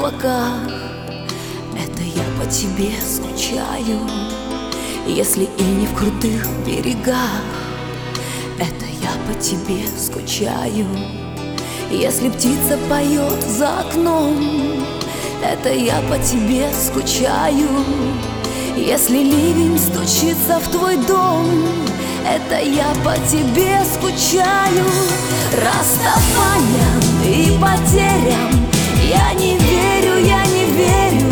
облаках. Это я по тебе скучаю. Если и не в крутых берегах, это я по тебе скучаю. Если птица поет за окном, это я по тебе скучаю. Если ливень стучится в твой дом, это я по тебе скучаю. Расставаниям и потерям я не верю, я не верю.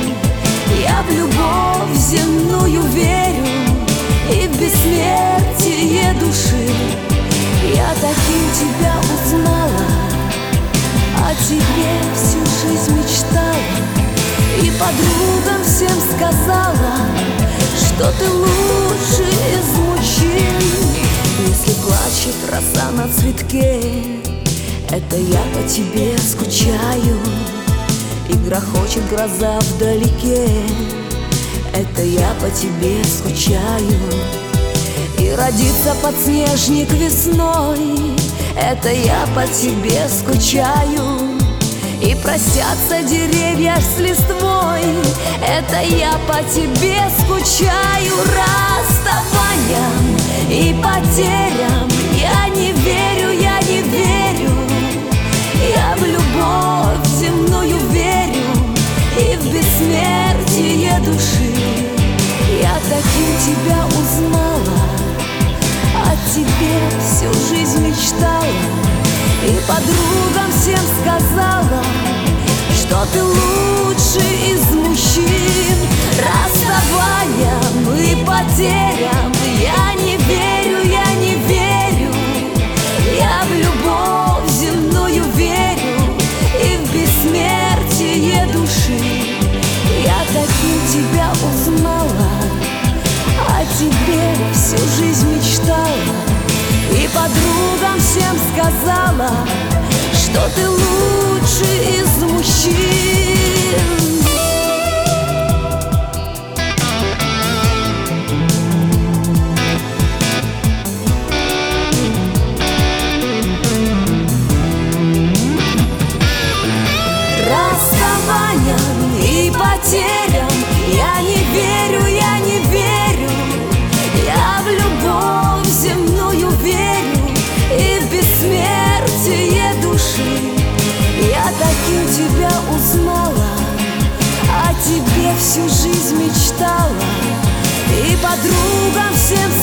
Я в любовь земную верю и в бессмертие души. Я таким тебя узнала, о тебе всю жизнь мечтала, и подругам всем сказала, что ты лучший из мужчин. Если плачет роса на цветке, это я по тебе скучаю. И грохочет гроза вдалеке, это я по тебе скучаю. И родится подснежник весной, это я по тебе скучаю. И простятся деревья с листвой, это я по тебе скучаю. Расставаниям и потерям я не верю, я не верю. Я в любовь земную верю и в бессмертие души. Я таким тебя узнала, о тебе всю жизнь мечтала, и подругам всем сказала, что ты лучший из мужчин. Расставаниям и потерям я не верю, я не верю. Я в любовь земную верю и в бессмертие души. Я таким тебя узнала, о тебе всю жизнь мечтала, и подругам всем сказала, что ты лучший из мужчин. Расставаниям и потерям я не верю, я не верю. Я в любовь земную верю и в бессмертие души. Я таким тебя узнала, о тебе всю жизнь мечтала, и подругам всем